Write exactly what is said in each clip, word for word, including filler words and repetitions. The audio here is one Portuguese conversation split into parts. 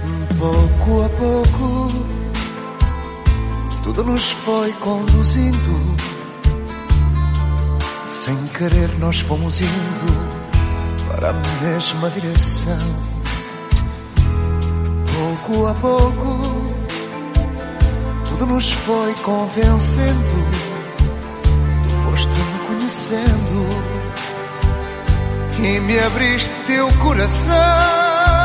Pouco a pouco, tudo nos foi conduzindo. Sem querer nós fomos indo para a mesma direção. Pouco a pouco, tudo nos foi convencendo. Tu foste me conhecendo e me abriste teu coração.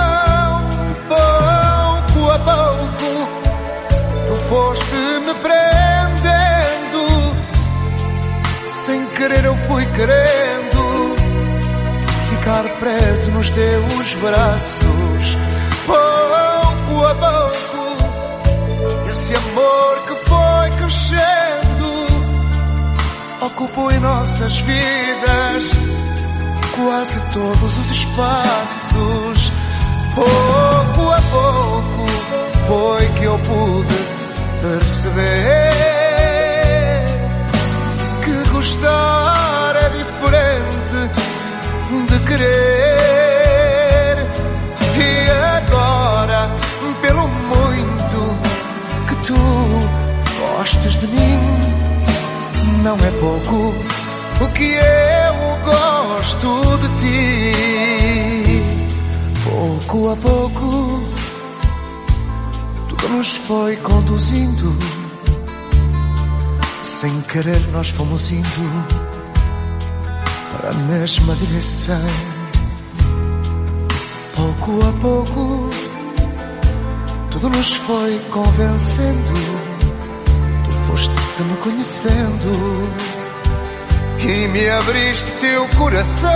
Pouco a pouco, tu foste me prendendo. Sem querer eu fui querendo ficar preso nos teus braços. Pouco a pouco, esse amor que foi crescendo ocupou em nossas vidas quase todos os espaços. Pouco a pouco foi que eu pude perceber que gostar é diferente de querer. E agora, pelo muito que tu gostes de mim, não é pouco o que eu gosto de ti. Pouco a pouco, tudo nos foi conduzindo. Sem querer nós fomos indo para a mesma direção. Pouco a pouco, tudo nos foi convencendo. Tu foste me conhecendo e me abriste teu coração.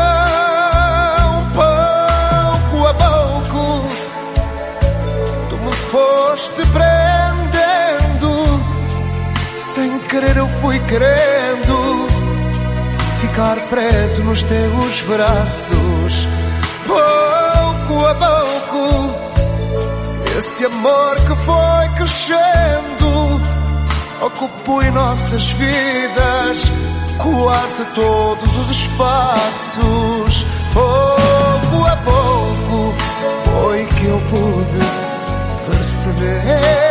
Pouco a pouco, tu me foste prendendo. Sem querer eu fui querendo ficar preso nos teus braços. Pouco a pouco, esse amor que foi crescendo ocupou em nossas vidas quase todos os espaços. Pouco a pouco foi que eu pude perceber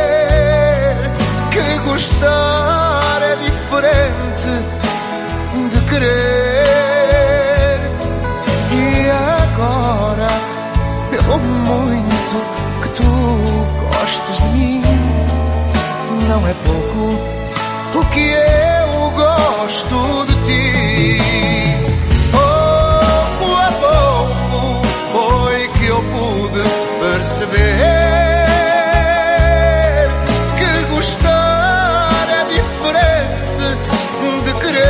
que gostar é diferente de querer. E agora, pelo muito que tu gostes de mim, não é pouco o que eu gosto de ti. Pouco a pouco foi que eu pude perceber que gostar é diferente de querer.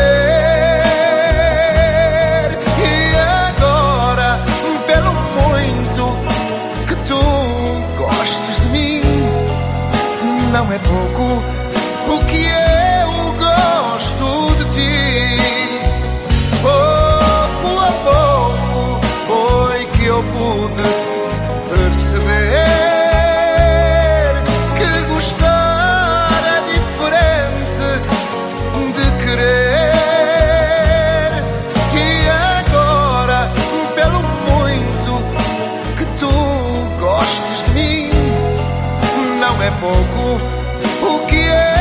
E agora, pelo muito que tu gostes de mim, não é pouco o que eu gosto de ti. Pouco a pouco foi que eu pude perceber que gostar é diferente de querer. E agora, pelo muito que tu gostes de mim, não é pouco o que eu